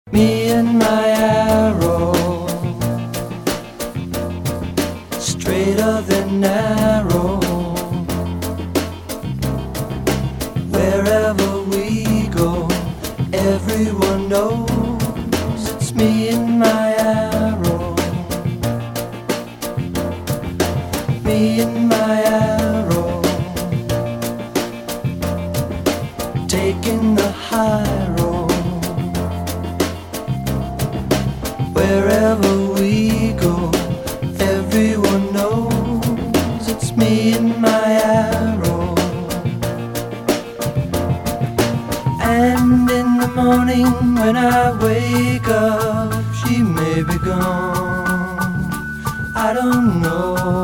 Me and my arrow, straighter than narrow. Wherever we go, everyone knows it's me and my arrow. Me and my arrow, taking the high road. Wherever we go, everyone knows it's me and my arrow. And in the morning when I wake up, she may be gone, I don't know.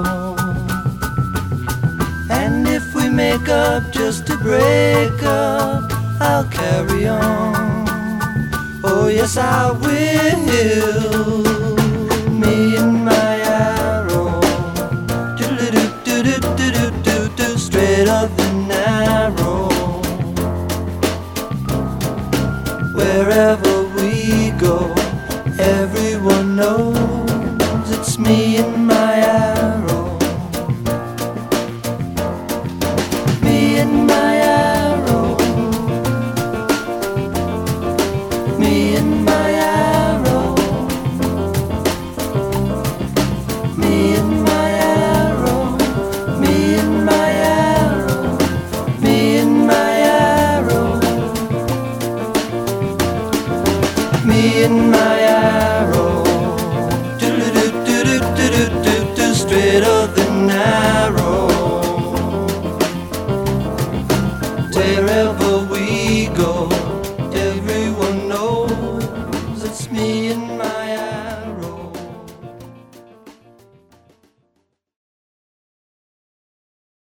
And if we make up just to break up, I'll carry on. Oh yes I will. Me and my arrow, do-do-do-do-do-do-do-do, straighter than narrow. Wherever we go, everyone knows it's me and my arrow. Me and my arrow, me and my arrow, me and my arrow, me and my arrow, me and my arrow, me and my arrow, do-do-do-do-do-do-do-do, straighter than narrow. Wherever we go, everyone knows it's me and my